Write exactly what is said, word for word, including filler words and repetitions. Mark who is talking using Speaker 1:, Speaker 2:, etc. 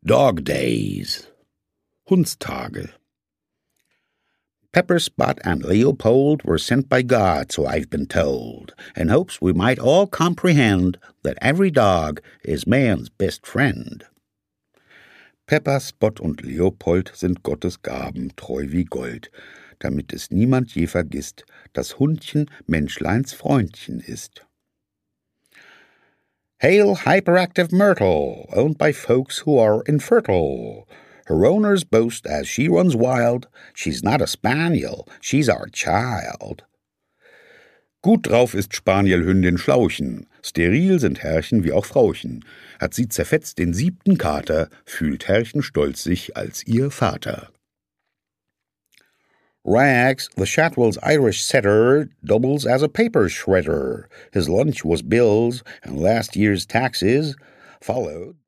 Speaker 1: Dog Days. Hundstage. Pepper, Spot, and Leopold were sent by God, so I've been told, in hopes we might all comprehend that every dog is man's best friend. Pepper, Spot und Leopold sind Gottes Gaben, treu wie Gold, damit es niemand je vergisst, dass Hundchen Menschleins Freundchen ist. Hail Hyperactive Myrtle, owned by folks who are infertile. Her owners boast as she runs wild, she's not a spaniel, she's our child. Gut drauf ist Spanielhündin Schlauchen, steril sind Herrchen wie auch Frauchen. Hat sie zerfetzt den siebten Kater, fühlt Herrchen stolz sich als ihr Vater. Rags, the Shadwell's Irish setter, doubles as a paper shredder. His lunch was bills, and last year's taxes followed.